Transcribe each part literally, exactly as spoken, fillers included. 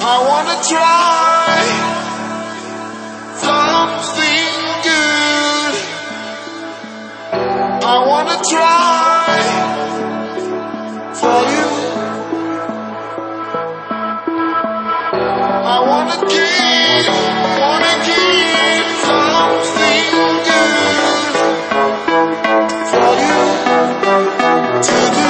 I wanna try something good. I wanna try for you. I wanna give, wanna give something good for you to do.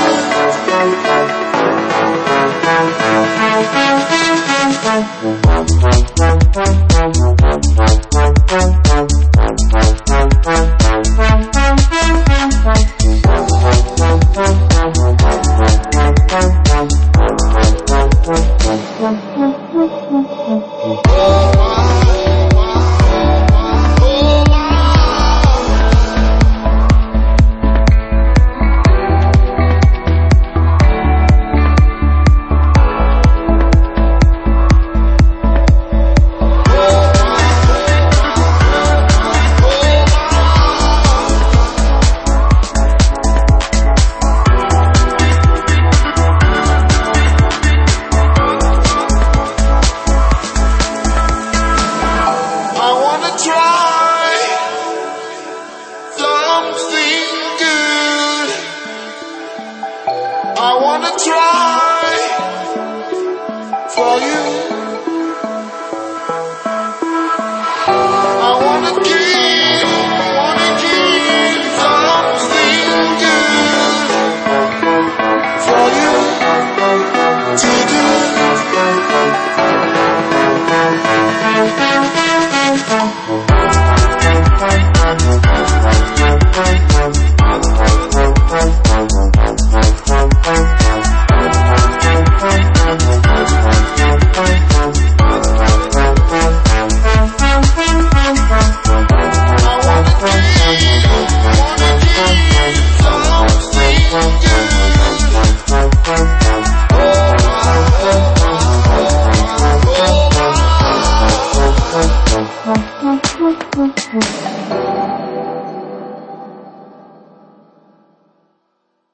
I wanna try for you. I wanna give, wanna give something good for you to do. Oh,